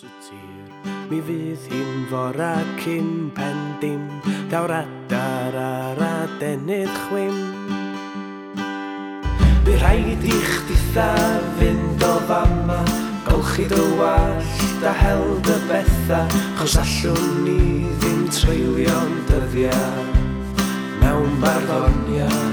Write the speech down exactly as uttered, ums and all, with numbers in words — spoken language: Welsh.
y tir. Mi fydd hi'n fora cyn pen dim, dawr adar ar adenydd chwim. Bu rhaid i chditha fynd o fama, golchi dy wallt a held y betha, chos allwn ni ddim treulio'n dyddiau mewn barddoniaeth.